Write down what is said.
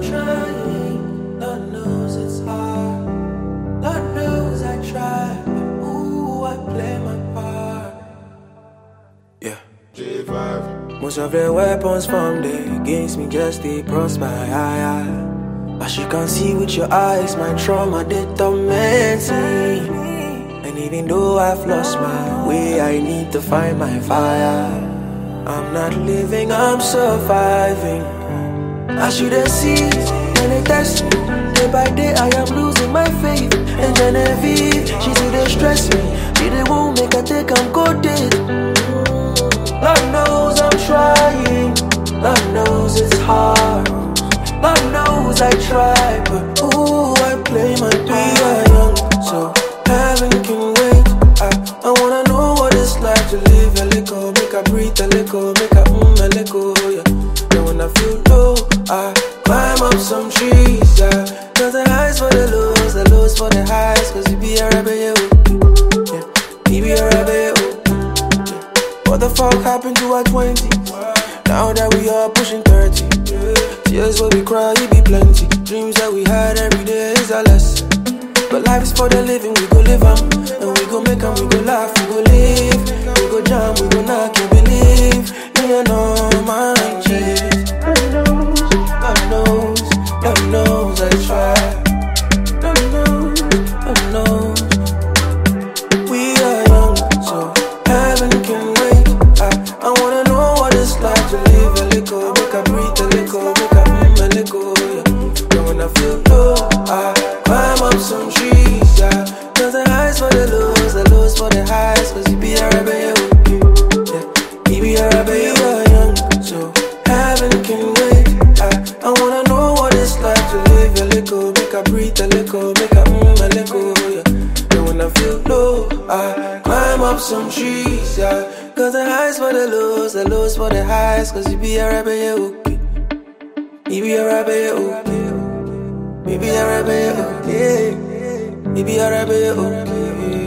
trying. Lord knows it's hard. Lord knows I try. But ooh, I play my part. Yeah. J5. Most of their weapons from there against me just they prosper. As you can see with your eyes, my trauma they torment me. And even though I've lost my way, I need to find my fire. I'm not living, I'm surviving. As you can see, when they test me, day by day I am losing my faith. And Genevieve, she do they stress me. She they won't make a take and go dead. Lord knows I'm trying. Lord knows it's hard. Lord knows I try, but ooh, I play my part young. So heaven can wait. I wanna know what it's like to live a little, make a breathe a little, make a a little, yeah. And when I feel low, I climb up some trees, yeah. Cause the highs for the lows for the highs. Cause you be a rebel, yeah. You be a rebel, yeah. What the fuck happened to our 20s? Now that we are pushing 30, tears will be cry, it be plenty. Dreams that we had every day is a lesson. But life is for the living, we go live them. And we go make them, we go laugh, we go live. We go jam, we go knock, you believe. Me and all my kids. God knows, God knows I try. God knows, God knows. We are young, so heaven can wait. I wanna know what it's like to live a little, make a breathe a little, make a little, yeah. And when I feel low, I climb up some trees, yeah. Cause the highs for the lows for the highs. Cause you be a rebel, yeah. You be a rebel, you're young, so heaven can wait. I wanna know what it's like to live a little, make a breathe a little, make a little, yeah. And when I feel low, I climb up some trees, yeah. Cause the highs for the lows for the highs. Cause you be a rebel, okay. You be a rebel, okay. Maybe a rebel, okay. Maybe a rebel, okay.